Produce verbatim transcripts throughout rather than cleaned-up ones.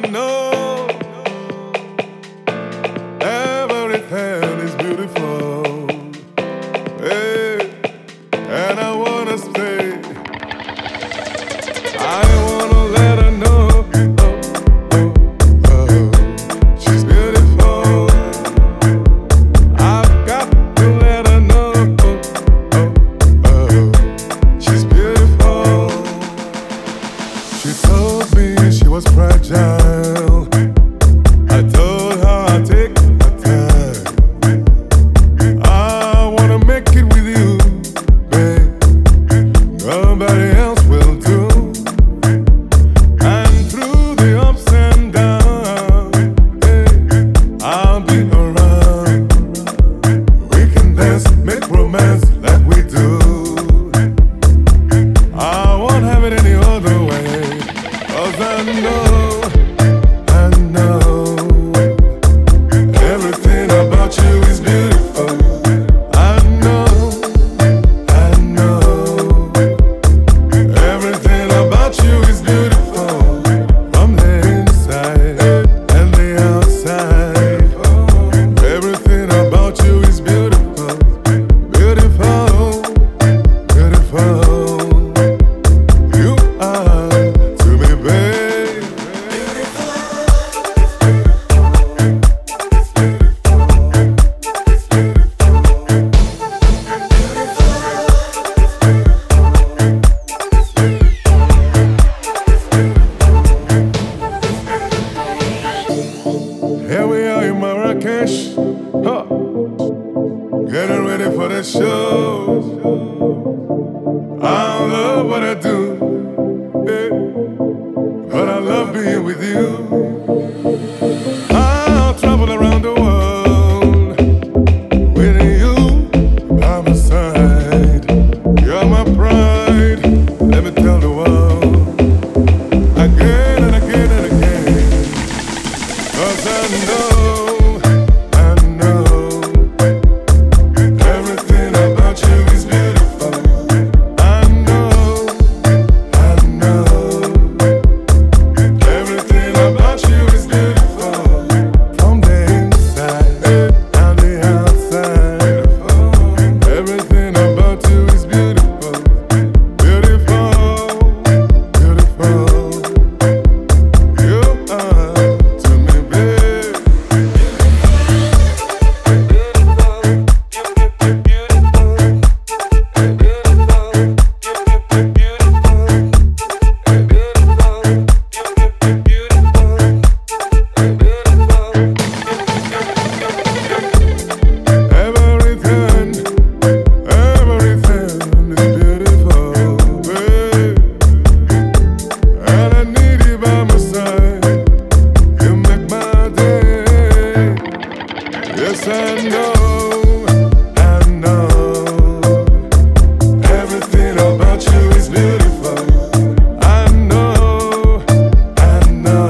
know everything is beautiful. Hey, and I wanna stay. I wanna let her know, oh, oh, oh, she's beautiful. I've got to let her know, oh, oh, oh, she's beautiful. She told me she was fragile. I told her I'd take my time. I wanna make it with you, babe. Nobody else will do. And through the ups and downs, hey, I'll be around. We can dance, make romance like we do. I won't have it any other way. 'Cause I know, I know, everything about you is beautiful. I know, I know, everything about you is beautiful. From the inside and the outside, everything about you is beautiful, beautiful, beautiful. You are to me, babe. Here we are in Marrakesh, huh. Getting ready for the show. I love what I do, eh, but I love being with you. I'll travel around the world with you by my side. You're my pride, let me tell the world again and again and again. 'Cause I know, I know, everything about you is beautiful. I know, I know, everything about you is beautiful. From the inside and the outside, everything about you is beautiful, beautiful, beautiful. You are to me, babe. Everything, everything is beautiful, babe. And I need you by my side. You make my day. Yes, I know, I know, everything about you is beautiful. I know, I know,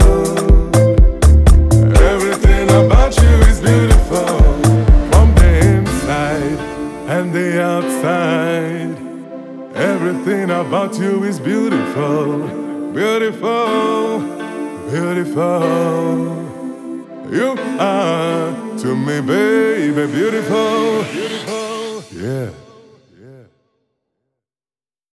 everything about you is beautiful. From the inside and the outside, everything about you is beautiful, beautiful, beautiful. You are to me, baby, beautiful, beautiful, yeah.